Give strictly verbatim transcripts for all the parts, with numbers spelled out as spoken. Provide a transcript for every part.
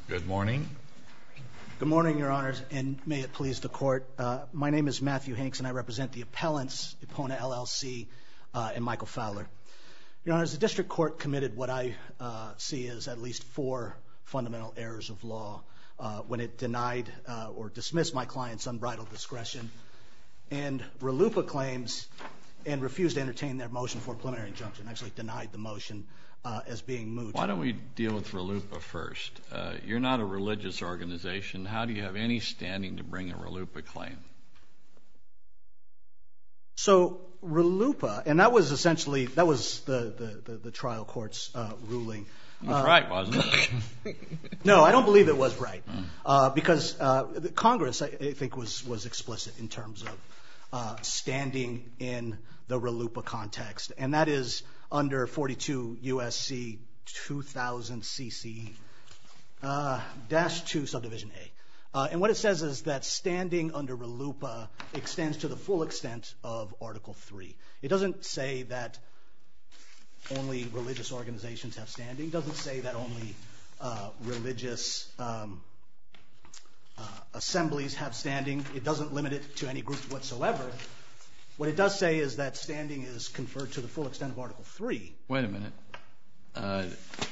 Good morning. Good morning, Your Honors, and may it please the Court. Uh, my name is Matthew Hanks, and I represent the appellants, Epona L L C uh, and Michael Fowler. Your Honors, the District Court committed what I uh, see as at least four fundamental errors of law uh, when it denied uh, or dismissed my client's unbridled discretion and RLUIPA claims and refused to entertain their motion for a preliminary injunction, actually denied the motion uh, as being moot. Why don't we deal with RLUIPA first? Uh, you're not a religious organization. How do you have any standing to bring a RLUIPA claim? So RLUIPA, and that was essentially, that was the, the, the, the trial court's uh, ruling. It was uh, right, wasn't it? No, I don't believe it was right, mm. uh, because uh, the Congress, I, I think, was, was explicit in terms of uh, standing in the RLUIPA context, and that is under forty-two U S C two thousand C C uh, dash two subdivision A. Uh, and what it says is that standing under RLUIPA extends to the full extent of Article three. It doesn't say that only religious organizations have standing. It doesn't say that only uh, religious um, uh, assemblies have standing. It doesn't limit it to any group whatsoever. What it does say is that standing is conferred to the full extent of Article three. Wait a minute. Uh,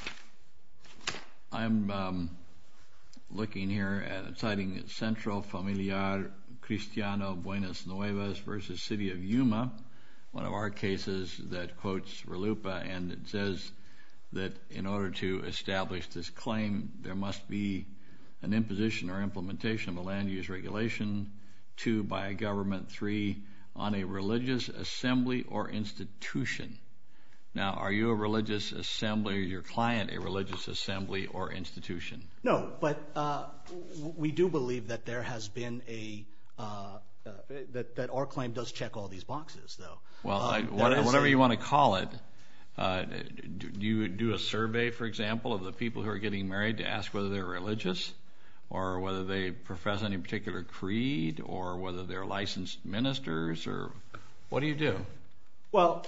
I'm um, looking here at citing Centro Familiar Cristiano Buenas Nuevas versus City of Yuma, one of our cases that quotes RLUIPA, and it says that in order to establish this claim, there must be an imposition or implementation of a land use regulation, two, by a government, three, on a religious assembly or institution. Now, are you a religious assembly, or your client a religious assembly or institution? No, but uh, we do believe that there has been a uh, uh, that that our claim does check all these boxes, though. Well, um, I, what, whatever a, you want to call it, uh, do you do a survey, for example, of the people who are getting married to ask whether they're religious, or whether they profess any particular creed, or whether they're licensed ministers, or what do you do? Well,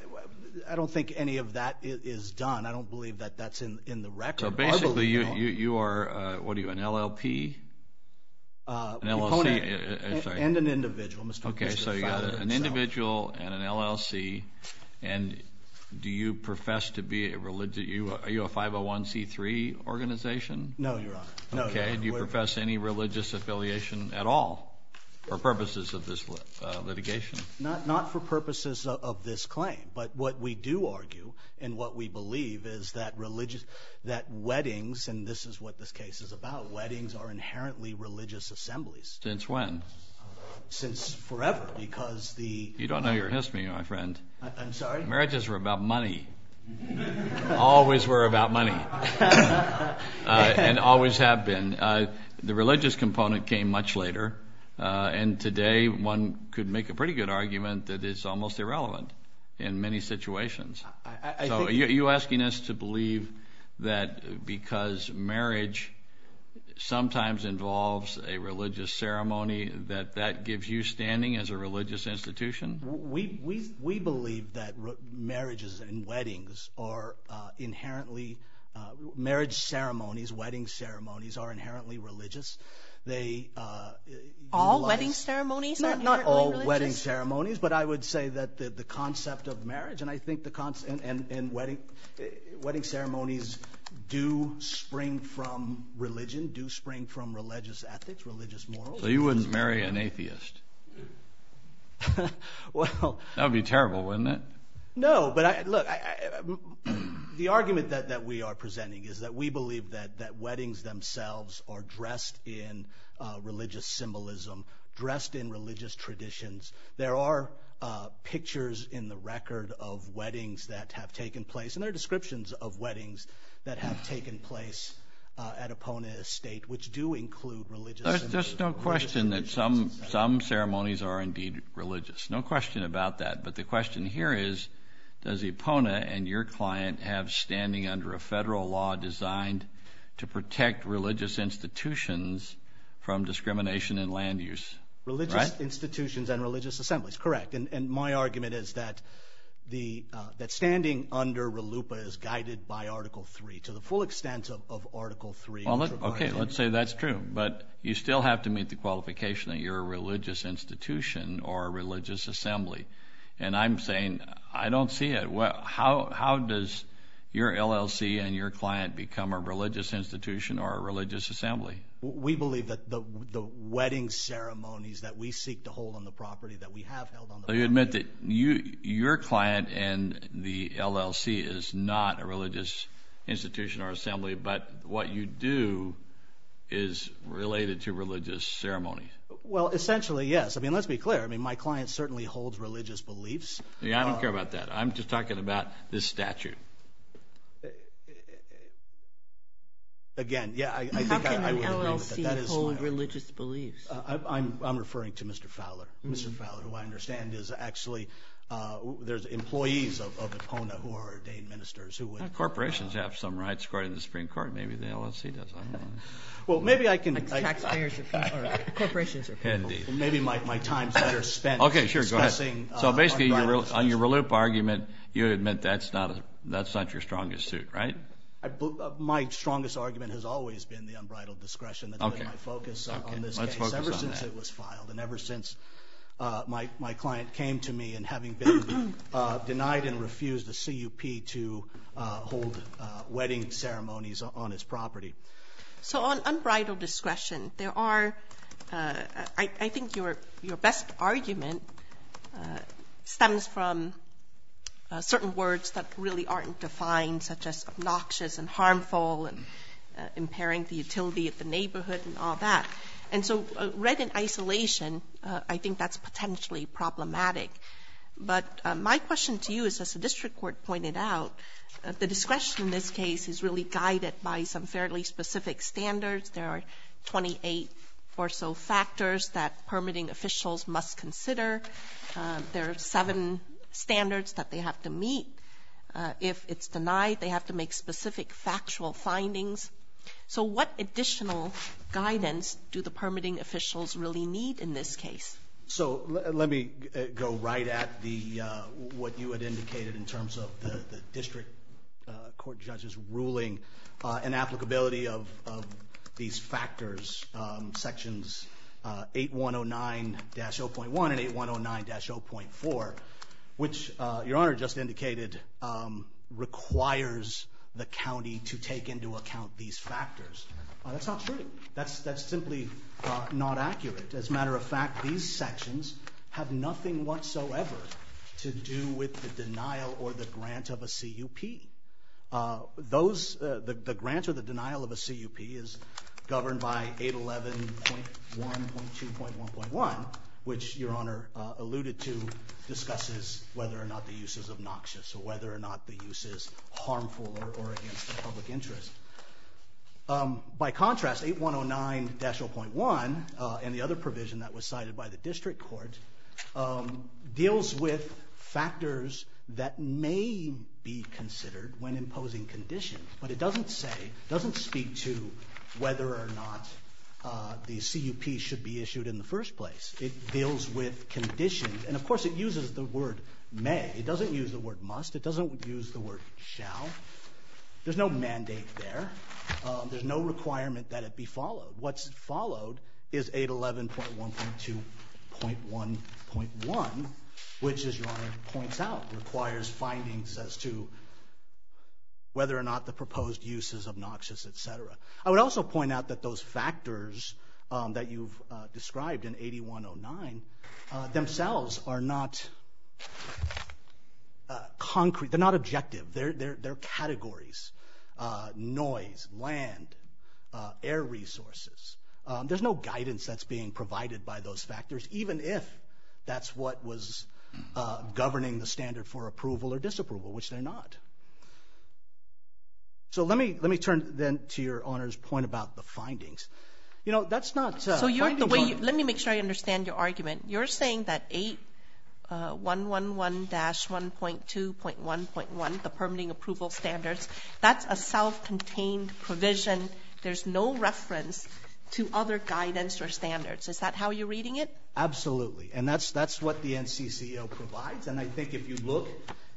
I don't think any of that is done. I don't believe that that's in, in the record. So basically, you, you, you are, uh, what are you, an L L P? Uh, an L L C, uh, sorry. And an individual, Mister Okay, Mister so you got Fowler an himself. individual and an L L C, and do you profess to be a religious, you, are you a five oh one c three organization? No, Your Honor. No, okay, Your Honor. Do you We're, profess any religious affiliation at all for purposes of this uh, litigation? Not, not for purposes of, of this claim, but what we do argue and what we believe is that religious, that weddings, and this is what this case is about, weddings are inherently religious assemblies. Since when? Since forever, because the... You don't know your history, my friend. I, I'm sorry? Marriages were about money. Always were about money. uh, and always have been. Uh, the religious component came much later, uh, and today one could make a pretty good argument that it's almost irrelevant in many situations. I, I so think are you, are you asking us to believe that because marriage sometimes involves a religious ceremony, that that gives you standing as a religious institution? We we we believe that re- marriages and weddings are uh, inherently uh, marriage ceremonies, wedding ceremonies are inherently religious. They uh, all utilize, wedding ceremonies are not not inherently all religious? wedding ceremonies, but I would say that the, the concept of marriage, and I think the con- and, and, and wedding uh, wedding ceremonies do spring from religion, do spring from religious ethics, religious morals. So you wouldn't marry an atheist? Well, that would be terrible, wouldn't it? No, but I, look, I, I, the argument that, that we are presenting is that we believe that, that weddings themselves are dressed in uh, religious symbolism, dressed in religious traditions. There are uh, pictures in the record of weddings that have taken place, and there are descriptions of weddings that have taken place uh, at Epona Estate, which do include religious There's symbolism. just no question that some some ceremonies are indeed religious. No question about that. But the question here is, does Epona and your client have standing under a federal law designed to protect religious institutions from discrimination in land use? Religious right? institutions and religious assemblies, correct. And, and my argument is that the uh, that standing under RLUIPA is guided by Article three to the full extent of, of Article three. Well, let, okay, let's say that's true, but you still have to meet the qualification that you're a religious institution or a religious assembly. And I'm saying I don't see it. Well, how how does your L L C and your client become a religious institution or a religious assembly? We believe that the the wedding ceremonies that we seek to hold on the property, that we have held on the so property. You admit that you your client and the L L C is not a religious institution or assembly, but what you do is related to religious ceremonies. Well, essentially, yes. I mean, let's be clear. I mean, my client certainly holds religious beliefs. Yeah, I don't uh, care about that. I'm just talking about this statute. Again, yeah, I, I How think can I, I an would L L agree with C that. That is hold my, religious beliefs? Uh, I, I'm I'm referring to Mister Fowler. Mm-hmm. Mister Fowler, who I understand is actually uh, there's employees of, of Epona who are ordained ministers who would. Well, corporations uh, have some rights according to the Supreme Court. Maybe the L L C does. I don't know. Well, maybe I can. Like I, taxpayers or, or corporations or people. Indeed. Well, maybe my, my time's better spent. Okay, sure. Go ahead. So uh, basically, your, on your discussion. RLUIPA argument, you admit that's not a, that's not your strongest suit, right? I, uh, my strongest argument has always been the unbridled discretion. That's Okay. been my focus on, Okay. on this Let's case focus ever on since that. it was filed, and ever since uh, my my client came to me and having been uh, denied and refused a C U P to uh, hold uh, wedding ceremonies on his property. So on unbridled discretion, there are, uh, I, I think your your best argument uh, stems from uh, certain words that really aren't defined, such as obnoxious and harmful and uh, impairing the utility of the neighborhood and all that. And so uh, read in isolation, uh, I think that's potentially problematic. But uh, my question to you is, as the district court pointed out, uh, the discretion in this case is really guided by some fairly specific standards. There are twenty-eight or so factors that permitting officials must consider. Uh, there are seven standards that they have to meet. Uh, if it's denied, they have to make specific factual findings. So what additional guidance do the permitting officials really need in this case? So l- let me uh, go right at the uh, what you had indicated in terms of the, the district uh, court judge's ruling uh, and applicability of, of these factors, um, sections uh, eight one oh nine dash zero point one and eight one oh nine dash zero point four, which uh, Your Honor just indicated um, requires the county to take into account these factors. Uh, that's not true. That's that's simply uh, not accurate. As a matter of fact, these sections have nothing whatsoever to do with the denial or the grant of a C U P. Uh, those uh, the, the grant or the denial of a C U P is governed by eight eleven point one point two point one point one, which Your Honor uh, alluded to, discusses whether or not the use is obnoxious or whether or not the use is harmful or, or against the public interest. Um, by contrast, eight one oh nine dash zero point one uh, and the other provision that was cited by the district court um, deals with factors that may be considered when imposing conditions, but it doesn't say, doesn't speak to whether or not uh, the C U P should be issued in the first place. It deals with conditions, and of course it uses the word may. It doesn't use the word must. It doesn't use the word shall. There's no mandate there. Um, there's no requirement that it be followed. What's followed is eight eleven point one point two point one point one, which, as Your Honor points out, requires findings as to whether or not the proposed use is obnoxious, et cetera. I would also point out that those factors um, that you've uh, described in eighty-one oh nine uh, themselves are not uh, concrete. They're not objective. They're, they're, they're categories. Uh, noise, land, uh, air resources. Um, there's no guidance that's being provided by those factors, even if that's what was uh, governing the standard for approval or disapproval, which they're not. So let me let me turn then to Your Honor's point about the findings. You know, that's not. Uh, so you're the way. You, on, let me make sure I understand your argument. You're saying that eight one one one dash one point two point one point one, the permitting approval standards, that's a self-contained provision. There's no reference to other guidance or standards. Is that how you're reading it? Absolutely, and that's that's what the N C C O provides. And I think if you look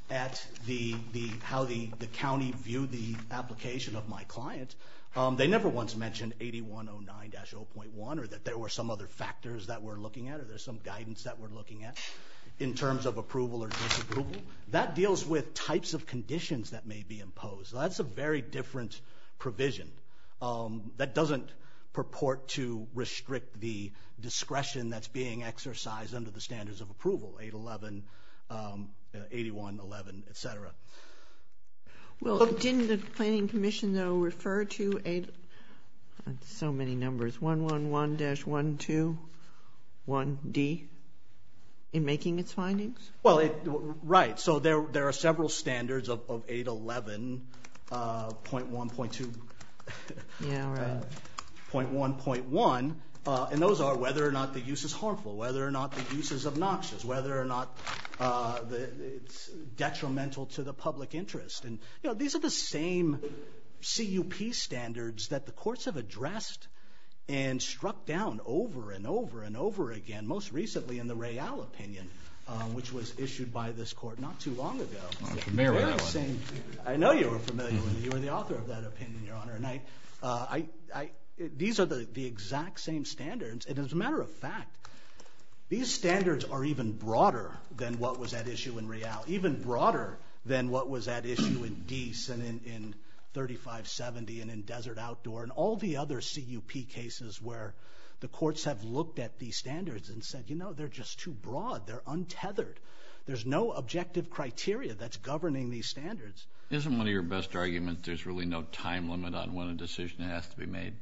at the the how the the county viewed the application of my client, um, they never once mentioned eighty-one oh nine dash oh point one or that there were some other factors that we're looking at or there's some guidance that we're looking at in terms of approval or disapproval. That deals with types of conditions that may be imposed. That's a very different provision. Um, that doesn't purport to restrict the discretion that's being exercised under the standards of approval, eight eleven, um, eighty-one eleven, et cetera. Well, Look, didn't the Planning Commission, though, refer to eight, so many numbers, one eleven dash one twenty-one D in making its findings? Well, it, right. So there there are several standards of, of eight eleven point one point two. Yeah, right. Uh, point one point one, uh, and those are whether or not the use is harmful, whether or not the use is obnoxious, whether or not uh, the, it's detrimental to the public interest. And, you know, these are the same C U P standards that the courts have addressed and struck down over and over and over again, most recently in the Real opinion, uh, which was issued by this court not too long ago. I'm familiar with that one. Same, I know you were familiar with it. You were the author of that opinion, Your Honor. And I, uh, I, I these are the, the exact same standards. And as a matter of fact, these standards are even broader than what was at issue in Real, even broader than what was at issue in Deese and in, in thirty-five seventy and in Desert Outdoor and all the other C U P cases where the courts have looked at these standards and said, you know, they're just too broad. They're untethered. There's no objective criteria that's governing these standards. Isn't one of your best arguments there's really no time limit on when a decision has to be made?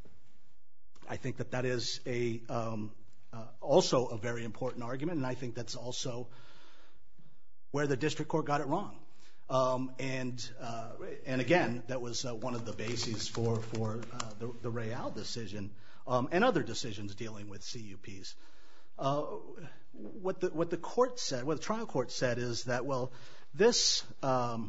I think that that is a um, uh, also a very important argument, and I think that's also where the district court got it wrong. Um, and uh, and again, that was uh, one of the bases for for uh, the, the Real decision um, and other decisions dealing with C U Ps. Uh, what the what the court said, what the trial court said, is that well, this um,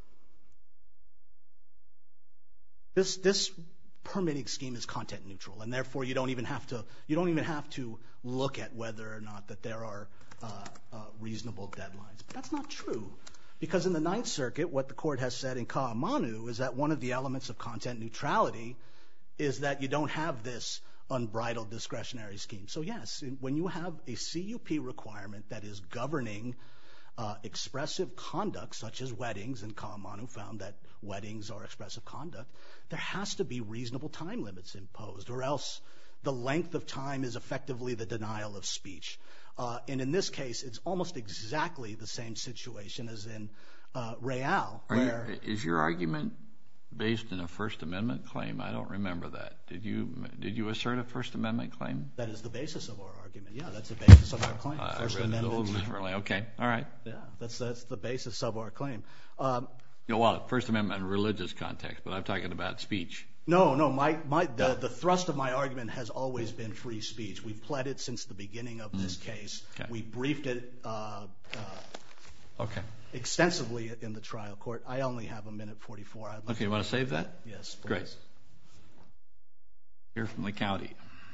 this this permitting scheme is content neutral, and therefore you don't even have to you don't even have to look at whether or not that there are uh, uh, reasonable deadlines. But that's not true. Because in the Ninth Circuit, what the court has said in Ka'amanu is that one of the elements of content neutrality is that you don't have this unbridled discretionary scheme. So yes, when you have a C U P requirement that is governing uh, expressive conduct, such as weddings, and Ka'amanu found that weddings are expressive conduct, there has to be reasonable time limits imposed, or else the length of time is effectively the denial of speech. Uh, and in this case, it's almost exactly the same situation as in uh, Real. Where you, is your argument based in a First Amendment claim? I don't remember that. Did you did you assert a First Amendment claim? That is the basis of our argument. Yeah, that's the basis of our claim. Uh, First I read Amendment. it a little differently. Okay, all right. Yeah, that's that's the basis of our claim. Um, you know, well, First Amendment in religious context, but I'm talking about speech. No, no. My, my, the, the thrust of my argument has always been free speech. We've pled it since the beginning of this case. Okay. We briefed it uh, uh, okay. extensively in the trial court. I only have a minute forty-four. I'd like okay, you want to save that? Yes, please. Great. Here from the county.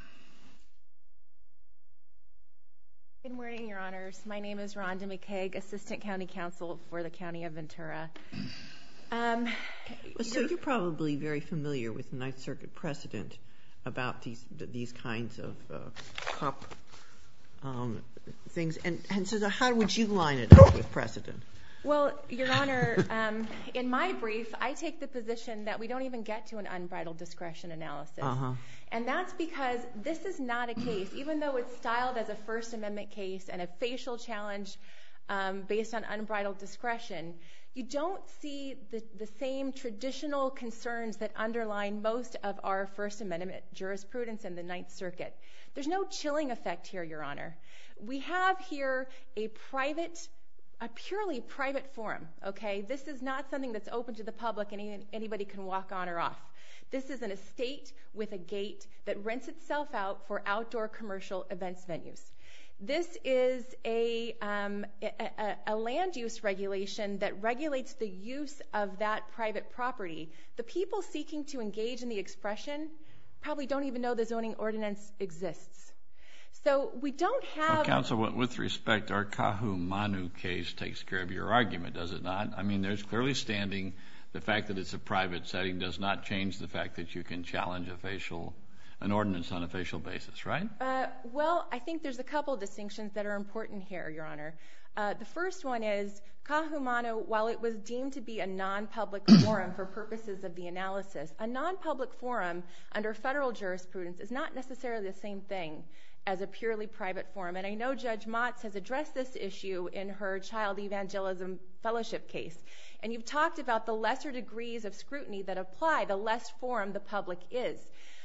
Good morning, Your Honors. My name is Rhonda McCaig, Assistant County Counsel for the County of Ventura. Um, so you're probably very familiar with the Ninth Circuit precedent about these these kinds of uh, cop um, things, and, and so how would you line it up with precedent? Well, Your Honor, um, in my brief, I take the position that we don't even get to an unbridled discretion analysis. Uh-huh. And that's because this is not a case, even though it's styled as a First Amendment case and a facial challenge um, based on unbridled discretion, you don't see the, the same traditional concerns that underline most of our First Amendment jurisprudence in the Ninth Circuit. There's no chilling effect here, Your Honor. We have here a private, a purely private forum, okay? This is not something that's open to the public and any, anybody can walk on or off. This is an estate with a gate that rents itself out for outdoor commercial events venues. This is a, um, a, a land use regulation that regulates the use of that private property. The people seeking to engage in the expression probably don't even know the zoning ordinance exists. So we don't have... Well, counsel, with respect, our Kahumanu case takes care of your argument, does it not? I mean, there's clearly standing. The fact that it's a private setting does not change the fact that you can challenge a facial, an ordinance on a facial basis, right? Uh, well, I think there's a couple distinctions that are important here, Your Honor. Uh, the first one is Kahumanu, while it was deemed to be a non-public forum for purposes of the analysis, a non-public forum under federal jurisprudence is not necessarily the same thing as a purely private forum. And I know Judge Motz has addressed this issue in her Child Evangelism Fellowship case. And you've talked about the lesser degrees of scrutiny that apply, the less forum the public is.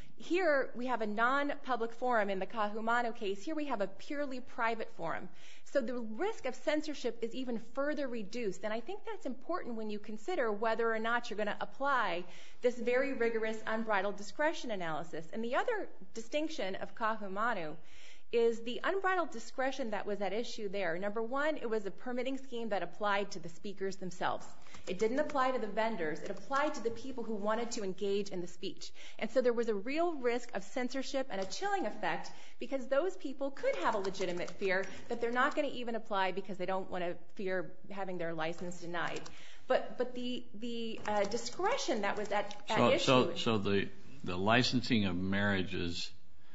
Here, we have a non-public forum in the Kahumanu case. Here we have a purely private forum. So the risk of censorship is even further reduced. And I think that's important when you consider whether or not you're going to apply this very rigorous unbridled discretion analysis. And the other distinction of Kahumanu is the unbridled discretion that was at issue there. Number one, it was a permitting scheme that applied to the speakers themselves. It didn't apply to the vendors. It applied to the people who wanted to engage in the speech. And so there was a real risk of censorship and a chilling effect because those people could have a legitimate fear that they're not going to even apply because they don't want to fear having their license denied. But but the the uh, discretion that was at, at so, issue... So, so the, the licensing of marriages,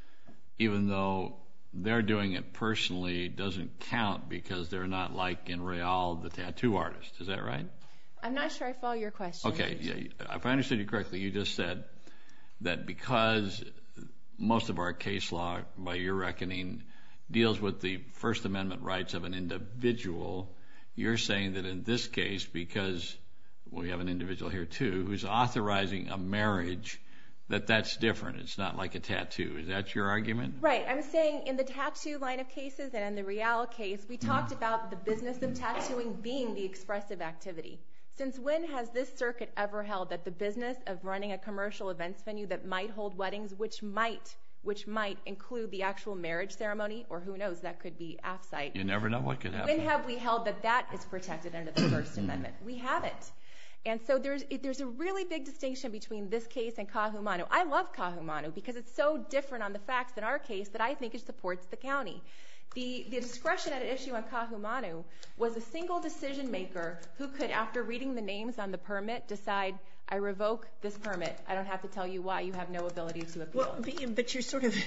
even though they're doing it personally, doesn't count because they're not like in Real, the tattoo artist. Is that right? I'm not sure I follow your question. Okay. Yeah, if I understood you correctly, you just said that because most of our case law, by your reckoning, deals with the First Amendment rights of an individual, you're saying that in this case, because we have an individual here too who's authorizing a marriage, that that's different. It's not like a tattoo. Is that your argument? Right. I'm saying in the tattoo line of cases and in the Real case, we talked about the business of tattooing being the expressive activity. Since when has this circuit ever held that the business of running a commercial events venue that might hold weddings, which might which might include the actual marriage ceremony, or who knows, that could be off-site. You never know what could happen. When have we held that that is protected under the First Amendment? We haven't. And so there's there's a really big distinction between this case and Kahumanu. I love Kahumanu because it's so different on the facts than our case that I think it supports the county. The, the discretion at issue on Kahumanu was a single decision maker who could, after reading the names on the permit, decide, I revoke this permit. I don't have to tell you why. You have no ability to appeal. Well, but you're sort of...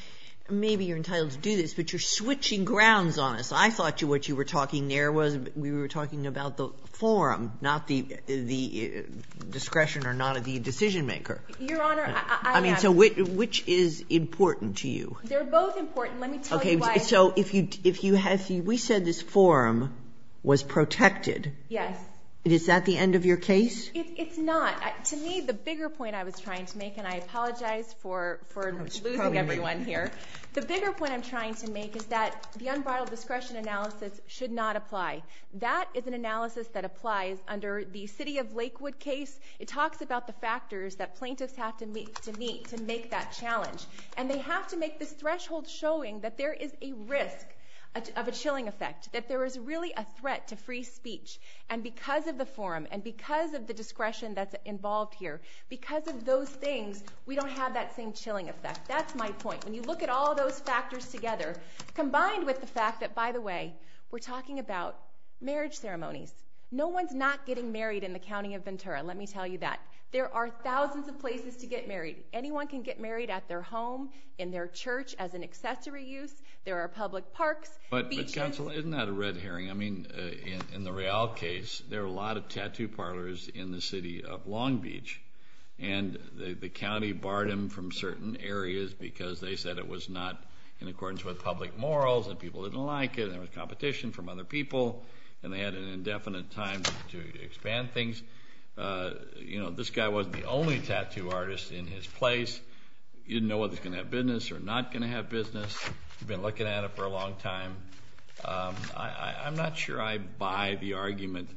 Maybe you're entitled to do this, but you're switching grounds on us. I thought you, what you were talking there was we were talking about the forum, not the the discretion or not of the decision maker. Your Honor, I, I, I mean, am. so which, which is important to you? They're both important. Let me tell okay, you why. Okay, so if you if you have if you, we said this forum was protected. Yes. Is that the end of your case? It, it's not. I, to me, the bigger point I was trying to make, and I apologize for, for losing everyone me. here, the bigger point I'm trying to make is that the unbridled discretion analysis should not apply. That is an analysis that applies under the City of Lakewood case. It talks about the factors that plaintiffs have to meet to, meet to make that challenge. And they have to make this threshold showing that there is a risk of a chilling effect, that there is really a threat to free speech. And because of the forum and because of the discretion that's involved here, because of those things, we don't have that same chilling effect. That's my point. When you look at all those factors together, combined with the fact that, by the way, we're talking about marriage ceremonies. No one's not getting married in the county of Ventura, let me tell you that. There are thousands of places to get married. Anyone can get married at their home, in their church, as an accessory use. There are public parks, but, beaches. But, counsel, isn't that a red herring? I mean, uh, in, in the Real case, there are a lot of tattoo parlors in the city of Long Beach, and the, the county barred them from certain areas because they said it was not in accordance with public morals, and people didn't like it, and there was competition from other people, and they had an indefinite time to, to expand things. Uh, you know, this guy wasn't the only tattoo artist in his place. You didn't know whether he was going to have business or not going to have business. You've been looking at it for a long time. Um, I, I, I'm not sure I buy the argument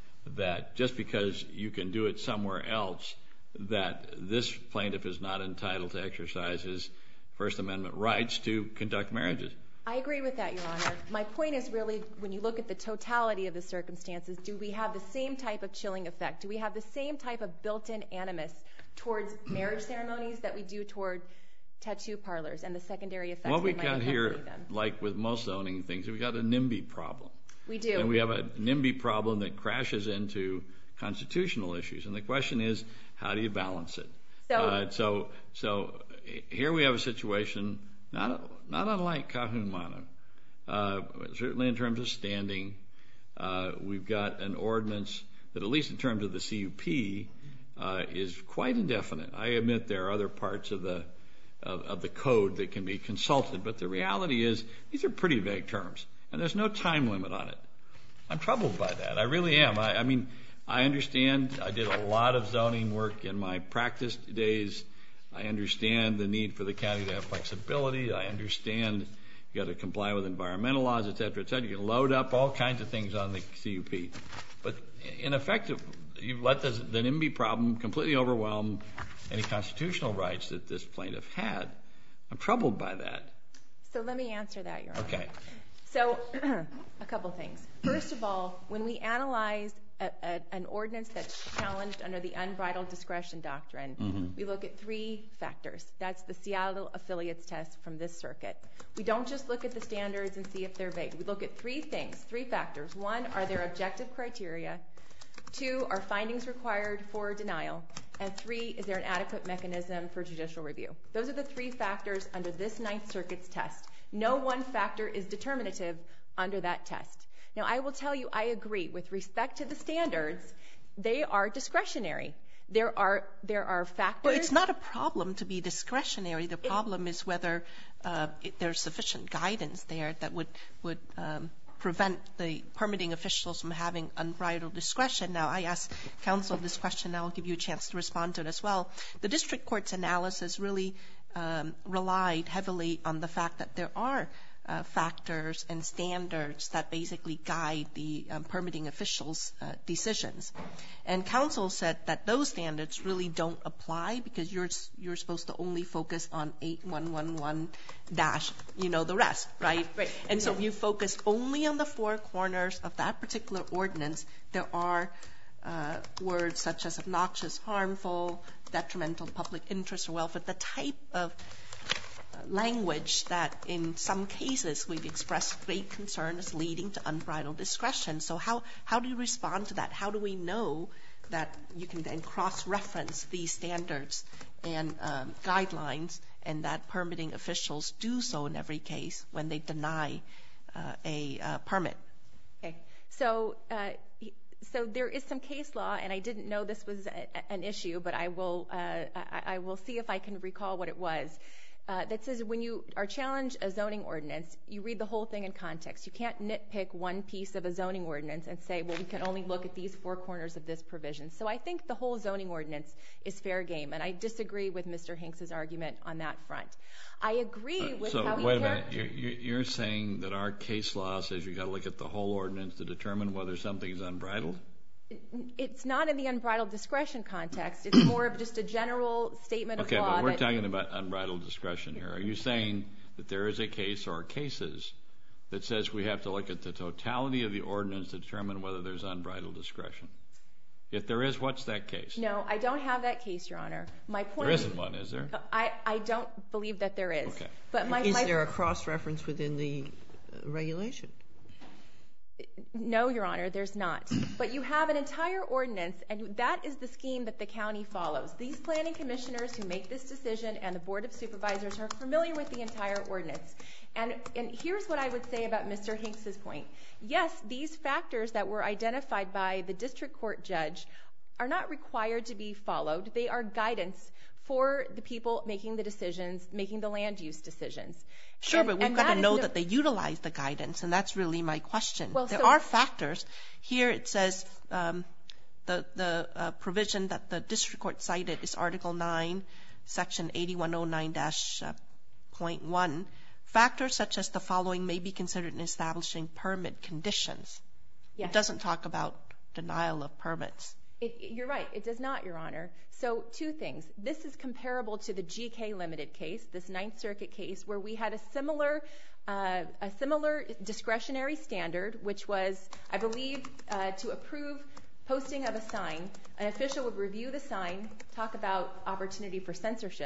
that just because you can do it somewhere else, that this plaintiff is not entitled to exercise his First Amendment rights to conduct marriages. I agree with that, Your Honor. My point is really, when you look at the totality of the circumstances, do we have the same type of chilling effect? Do we have the same type of built-in animus towards marriage ceremonies that we do toward tattoo parlors and the secondary effects What we that might got accompany here, them. like with most zoning things, we got a NIMBY problem. We do. And we have a NIMBY problem that crashes into constitutional issues. And the question is, how do you balance it? So, uh, so, so here we have a situation not not unlike Kahumanu. Uh, certainly in terms of standing, uh, we've got an ordinance that, at least in terms of the C U P, uh, is quite indefinite. I admit there are other parts of the of, of the code that can be consulted, but the reality is these are pretty vague terms, and there's no time limit on it. I'm troubled by that. I really am. I, I mean, I understand. I did a lot of zoning work in my practice days. I understand the need for the county to have flexibility. I understand you got to comply with environmental laws, et cetera, et cetera. You can load up all kinds of things on the C U P. But in effect, you've let the, the NIMBY problem completely overwhelm any constitutional rights that this plaintiff had. I'm troubled by that. So let me answer that, Your Honor. Okay. So a couple things. First of all, when we analyze a, a, an ordinance that's challenged under the unbridled discretion doctrine, mm-hmm. we look at three factors. That's the Seattle affiliates test from this circuit. We don't just look at the standards and see if they're vague. We look at three things, three factors. One, are there objective criteria? Two, are findings required for denial? And three, is there an adequate mechanism for judicial review? Those are the three factors under this Ninth Circuit's test. No one factor is determinative under that test. Now, I will tell you, I agree. With respect to the standards, they are discretionary. There are there are factors. Well, it's not a problem to be discretionary. The problem is whether uh, it, there's sufficient guidance there that would would um, prevent the permitting officials from having unbridled discretion. Now, I asked counsel this question. I'll give you a chance to respond to it as well. The district court's analysis really um, relied heavily on the fact that there are Uh, factors and standards that basically guide the um, permitting officials' uh, decisions. And counsel said that those standards really don't apply because you're you're supposed to only focus on eight one one one dash, you know, the rest, right? Right. And so if you focus only on the four corners of that particular ordinance, there are uh, words such as obnoxious, harmful, detrimental public interest or welfare, the type of language that in some cases we've expressed great concern as leading to unbridled discretion. So how, how do you respond to that? How do we know that you can then cross-reference these standards and um, guidelines and that permitting officials do so in every case when they deny uh, a uh, permit? Okay. So, uh, so there is some case law, and I didn't know this was a, an issue, but I will, uh, I, I will see if I can recall what it was. Uh, that says when you are challenged a zoning ordinance, you read the whole thing in context. You can't nitpick one piece of a zoning ordinance and say, well, we can only look at these four corners of this provision. So I think the whole zoning ordinance is fair game, and I disagree with Mister Hinks's argument on that front. I agree with uh, so how he... So wait a minute. You're, you're saying that our case law says you've got to look at the whole ordinance to determine whether something's unbridled? It's not in the unbridled discretion context. It's more of just a general statement okay, of law. Okay, but we're that, talking about unbridled discretion here. Are you saying that there is a case or cases that says we have to look at the totality of the ordinance to determine whether there's unbridled discretion? If there is, what's that case? No, I don't have that case, Your Honor. My point there isn't one, is there? I, I don't believe that there is. Okay. But my, is my, there a cross-reference within the uh, regulation? No, Your Honor, there's not. But you have an entire ordinance, and that is the scheme that the county follows. These planning commissioners who make this decision and the Board of Supervisors are familiar with the entire ordinance. And, and here's what I would say about Mister Hinks's point. Yes, these factors that were identified by the district court judge are not required to be followed. They are guidance for the people making the decisions, making the land use decisions. Sure, and, but we've got to know no that they utilize the guidance, and that's really my question. Well, there so are factors. Here it says um, the, the uh, provision that the district court cited is Article nine, Section eighty-one oh nine dash point one. Factors such as the following may be considered in establishing permit conditions. Yes. It doesn't talk about denial of permits. It, you're right. It does not, Your Honor. So two things. This is comparable to the G K Limited case, this Ninth Circuit case, where we had a similar uh, a similar discretionary standard, which was, I believe, uh, to approve posting of a sign. An official would review the sign, talk about opportunity for censorship,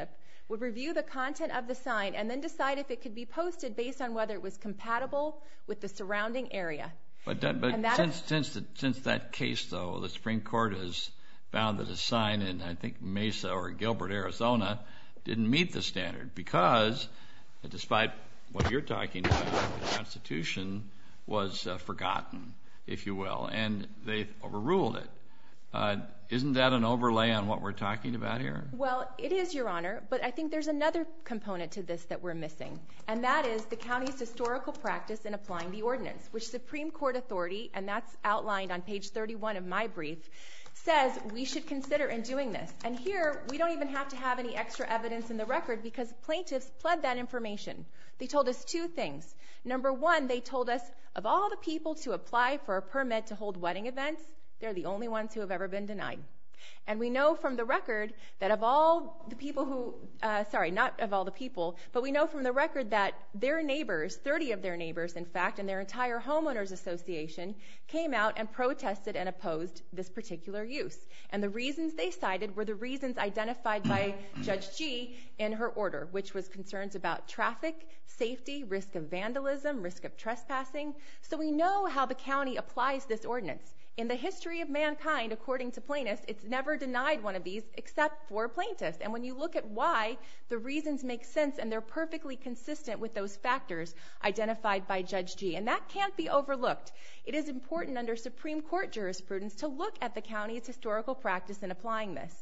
would review the content of the sign and then decide if it could be posted based on whether it was compatible with the surrounding area. But, that, but that since, is, since, the, since that case, though, the Supreme Court has found that a sign in, I think, Mesa or Gilbert, Arizona, didn't meet the standard because, despite what you're talking about, the Constitution was uh, forgotten, if you will, and they overruled it. Uh, isn't that an overlay on what we're talking about here? Well, it is, Your Honor, but I think there's another component to this that we're missing, and that is the county's historical practice in applying the ordinance, which Supreme Court authority, and that's outlined on page thirty-one of my brief, says we should consider in doing this. And here, we don't even have to have any extra evidence in the record because plaintiffs pled that information. They told us two things. Number one, they told us of all the people to apply for a permit to hold wedding events, they're the only ones who have ever been denied. And we know from the record that of all the people who, uh, sorry, not of all the people, but we know from the record that their neighbors, thirty of their neighbors, in fact, and their entire homeowners association came out and protested and opposed this particular use. And the reasons they cited were the reasons identified by Judge Gee in her order, which was concerns about traffic, safety, risk of vandalism, risk of trespassing. So we know how the county applies this ordinance. In the history of mankind, according to plaintiffs, it's never denied one of these except for plaintiffs. And when you look at why, the reasons make sense and they're perfectly consistent with those factors identified by Judge Gee. And that can't be overlooked. It is important under Supreme Court jurisprudence to look at the county's historical practice in applying this.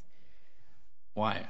Why?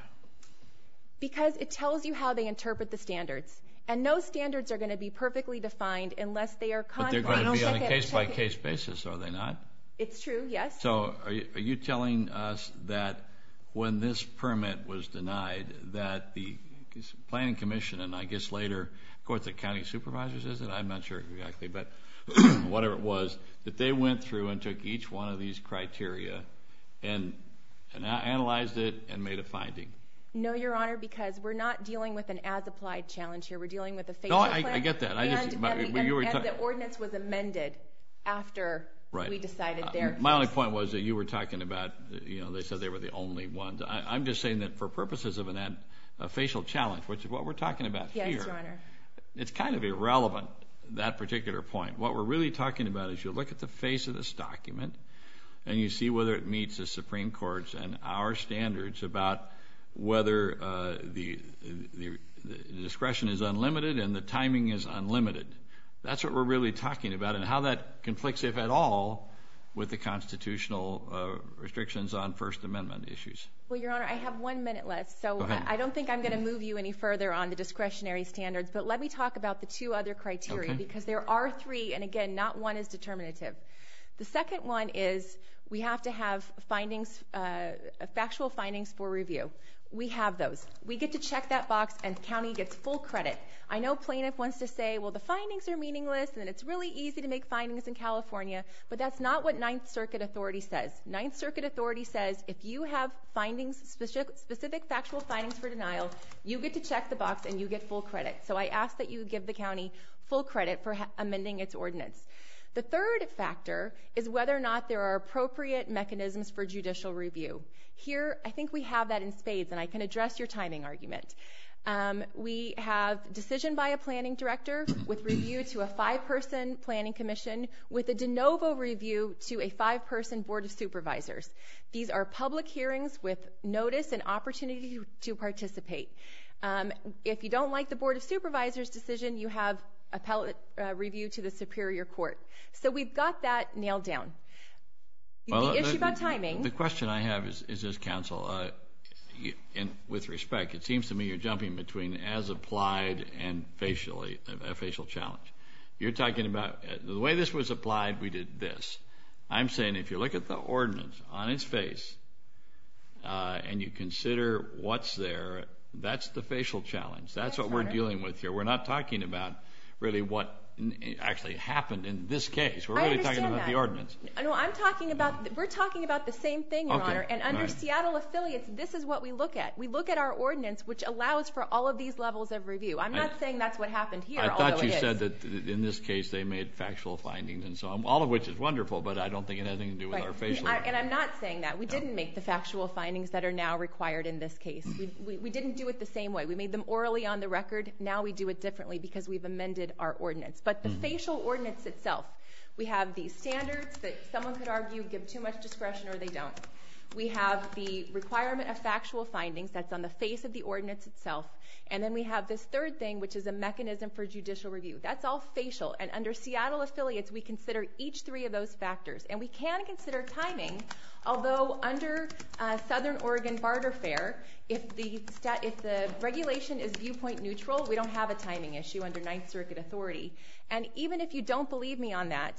Because it tells you how they interpret the standards. And no standards are going to be perfectly defined unless they are contrary. But they're going to be on a case-by-case basis, are they not? It's true, yes. So are you, are you telling us that when this permit was denied, that the Planning Commission, and I guess later, of course, the county supervisors, is it? I'm not sure exactly, but whatever it was, that they went through and took each one of these criteria and, and analyzed it and made a finding? No, Your Honor, because we're not dealing with an as-applied challenge here. We're dealing with a facial No, I, plan. I get that. I and, just, and, but, and, you were and the ordinance was amended after right. we decided there. Uh, my only point was that you were talking about, you know, they said they were the only ones. I, I'm just saying that for purposes of an ad, a facial challenge, which is what we're talking about yes, here, Your Honor. It's kind of irrelevant, that particular point. What we're really talking about is you look at the face of this document and you see whether it meets the Supreme Court's and our standards about whether uh, the, the, the discretion is unlimited and the timing is unlimited. That's what we're really talking about, and how that conflicts, if at all, with the constitutional uh, restrictions on First Amendment issues. Well, Your Honor, I have one minute left, so I don't think I'm going to move you any further on the discretionary standards, but let me talk about the two other criteria, okay. because there are three, and again, not one is determinative. The second one is we have to have findings, uh, factual findings for review. We have those. We get to check that box, and the county gets full credit. I know plaintiff wants to say, well, the findings are meaningless, and it's really easy to make findings in California, but that's not what Ninth Circuit authority says. Ninth Circuit authority says if you have findings, specific, specific factual findings for denial, you get to check the box, and you get full credit. So I ask that you give the county full credit for ha- amending its ordinance. The third factor is whether or not there are appropriate mechanisms for judicial review. Here, I think we have that in spades, and I can address your timing argument. Um, we have decision by a planning director with review to a five-person planning commission with a de novo review to a five-person board of supervisors. These are public hearings with notice and opportunity to participate. Um, if you don't like the board of supervisors' decision, you have appellate uh, review to the Superior Court. So we've got that nailed down. Well, the issue the, about timing. The question I have is, is this, counsel, uh, you, and with respect, it seems to me you're jumping between as applied and facially, a facial challenge. You're talking about uh, the way this was applied, we did this. I'm saying if you look at the ordinance on its face uh, and you consider what's there, that's the facial challenge. That's yes, what we're Honor. dealing with here. We're not talking about really what actually happened in this case. We're I really talking understand about that. the ordinance. No, I'm talking about, we're talking about the same thing, Your Okay. Honor. And under Right. Seattle affiliates, this is what we look at. We look at our ordinance, which allows for all of these levels of review. I'm not I, saying that's what happened here, I although thought you it is. said that in this case they made factual findings and so on, all of which is wonderful, but I don't think it has anything to do with Right. our facial. I, and I'm not saying that. We no. didn't make the factual findings that are now required in this case. We, we, we didn't do it the same way. We made them orally on the record. Now we do it differently because we've amended our ordinance. But the mm-hmm. facial ordinance itself, we have these standards that someone could argue give too much discretion or they don't. We have the requirement of factual findings that's on the face of the ordinance itself. And then we have this third thing, which is a mechanism for judicial review. That's all facial. And under Seattle affiliates, we consider each three of those factors. And we can consider timing, although under uh, Southern Oregon Barter Fair, if the, stat, if the regulation is viewpoint neutral, we don't have a timing issue under Ninth Circuit authority. And even if you don't believe me on that,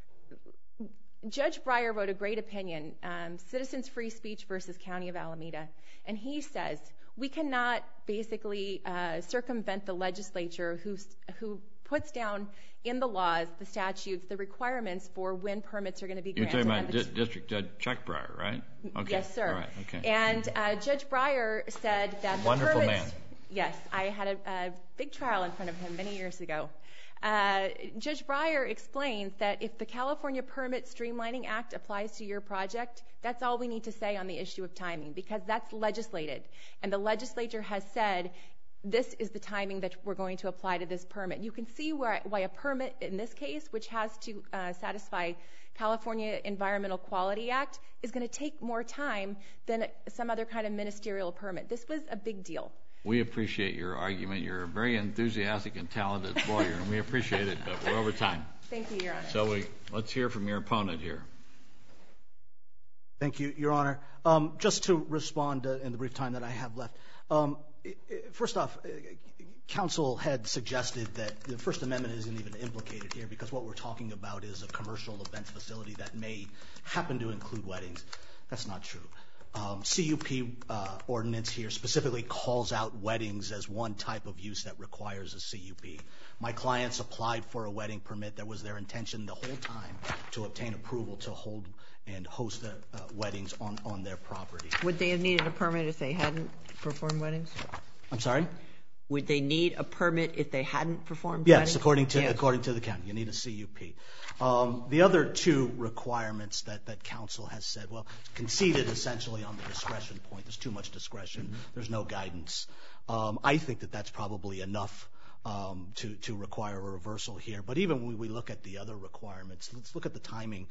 Judge Breyer wrote a great opinion, um, Citizens Free Speech versus County of Alameda. And he says, we cannot basically uh, circumvent the legislature who's, who puts down in the laws, the statutes, the requirements for when permits are going to be granted. You're talking about Di- District Judge Chuck Breyer, right? Okay. Yes, sir. All right. Okay. And uh, Judge Breyer said that wonderful the permits, man. Yes, I had a, a big trial in front of him many years ago. Uh, Judge Breyer explains that if the California Permit Streamlining Act applies to your project, that's all we need to say on the issue of timing, because that's legislated. And the legislature has said, this is the timing that we're going to apply to this permit. You can see why, why a permit in this case, which has to uh, satisfy California Environmental Quality Act, is going to take more time than some other kind of ministerial permit. This was a big deal. We appreciate your argument. You're a very enthusiastic and talented lawyer, and we appreciate it, but we're over time. Thank you, Your Honor. So we, let's hear from your opponent here. Thank you, Your Honor. Um, just to respond uh, in the brief time that I have left, um, first off, counsel had suggested that the First Amendment isn't even implicated here because what we're talking about is a commercial events facility that may happen to include weddings. That's not true. Um, C U P uh, ordinance here specifically calls out weddings as one type of use that requires a C U P. My clients applied for a wedding permit. That was their intention the whole time, to obtain approval to hold and host the uh, weddings on, on their property. Would they have needed a permit if they hadn't performed weddings? I'm sorry? Would they need a permit if they hadn't performed yes, weddings? According to, yes, according to the county. You need a C U P. Um, the other two requirements that, that counsel has said, well, conceded essentially on the discretion point. There's too much discretion. Mm-hmm. There's no guidance. Um, I think that that's probably enough um, to, to require a reversal here. But even when we look at the other requirements, let's look at the timing.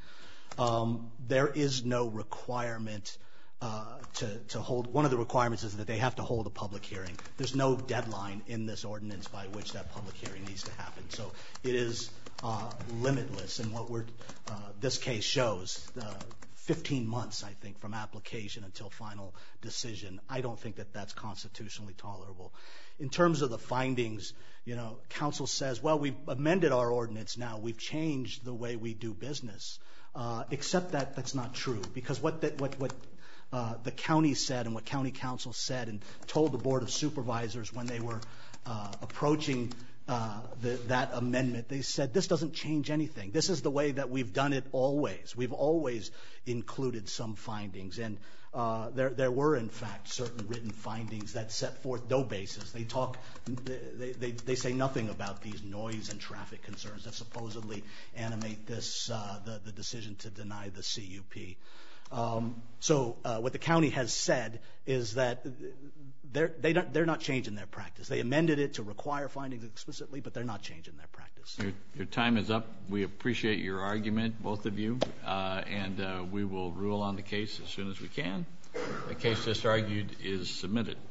Um, there is no requirement uh, to, to hold. One of the requirements is that they have to hold a public hearing. There's no deadline in this ordinance by which that public hearing needs to happen. So it is uh, limitless. And what we're, uh, this case shows, uh, fifteen months, I think, from application until final decision. I don't think that that's constitutionally tolerable. In terms of the findings, you know, counsel says, well, we've amended our ordinance now. We've changed the way we do business. Uh, except that that's not true, because what the, what what uh, the county said and what county council said and told the board of supervisors when they were uh, approaching uh, the, that amendment, they said this doesn't change anything. This is the way that we've done it always. We've always included some findings, and uh, there there were in fact certain written findings that set forth no basis. They talk, they they they say nothing about these noise and traffic concerns that supposedly animate this uh, the the decision to deny the C U P. Um, so uh, what the county has said is that they're they don't, they're not changing their practice. They amended it to require findings explicitly, but they're not changing their practice. Your, your time is up. We appreciate your argument, both of you, uh, and uh, we will rule on the case as soon as we can. The case just argued is submitted.